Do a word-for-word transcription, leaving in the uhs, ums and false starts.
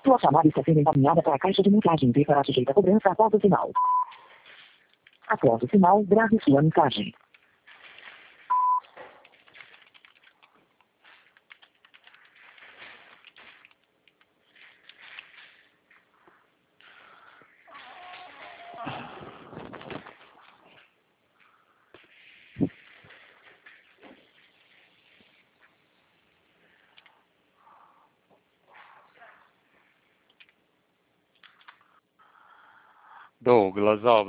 Sua chamada está sendo encaminhada para a caixa de mensagem e será sujeita a cobrança após o sinal. Após o sinal, grave sua mensagem. Douglas Alves.